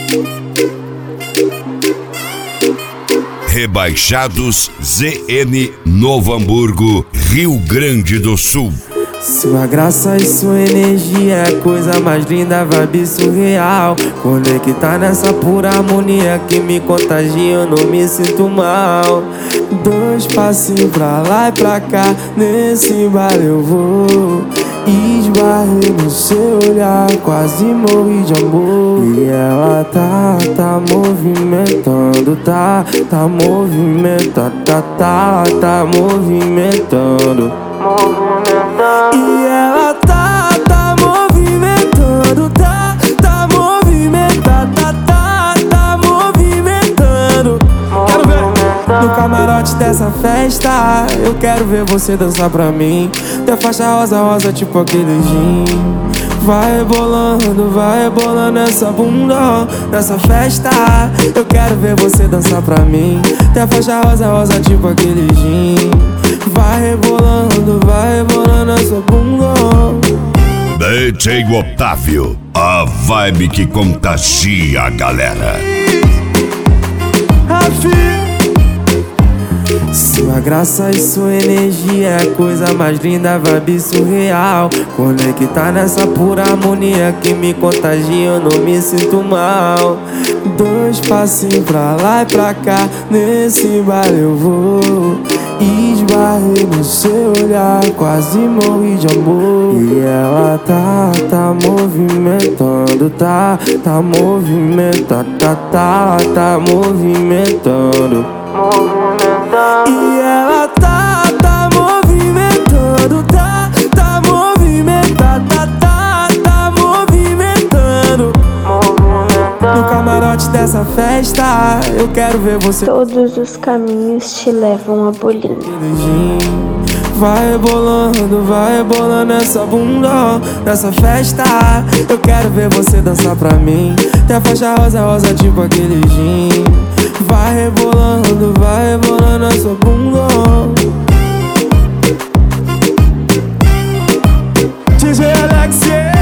Rebaixados ZN Novo Hamburgo, Rio Grande do Sul. Sua graça e sua energia é a coisa mais linda, vibe surreal. Conectar nessa pura harmonia que me contagia, eu não me sinto mal. Dois passinhos pra lá e pra cá, nesse bar eu vou. Esbarrei no seu olhar, quase morri de amor. E ela tá movimentando, tá movimentando, tá movimentando. E ela tá movimentando, tá movimentando, tá movimentando. Quero ver no camarote dessa festa, eu quero ver você dançar pra mim. Tem faixa rosa, tipo aquele gin. Vai rebolando essa bunda nessa festa. Eu quero ver você dançar pra mim. Tem faixa rosa, tipo aquele gin. Vai rebolando essa bunda. DJ Otávio, a vibe que contagia a galera. Sua graça e sua energia é a coisa mais linda, vibe surreal. Conectar nessa pura harmonia que me contagia, eu não me sinto mal. Dois passinhos pra lá e pra cá, nesse bar eu vou. Esbarrei no seu olhar, quase morri de amor. E ela tá movimentando, tá movimentando, tá movimentando. E ela tá movimentando, tá movimentando, tá movimentando. No camarote dessa festa, eu quero ver você. Todos os caminhos te levam a Bolinha. Vai rebolando essa bunda nessa festa. Eu quero ver você dançar pra mim. Tem a faixa rosa, tipo aquele gin. Vai rebolando essa bunda. DJ Alexia.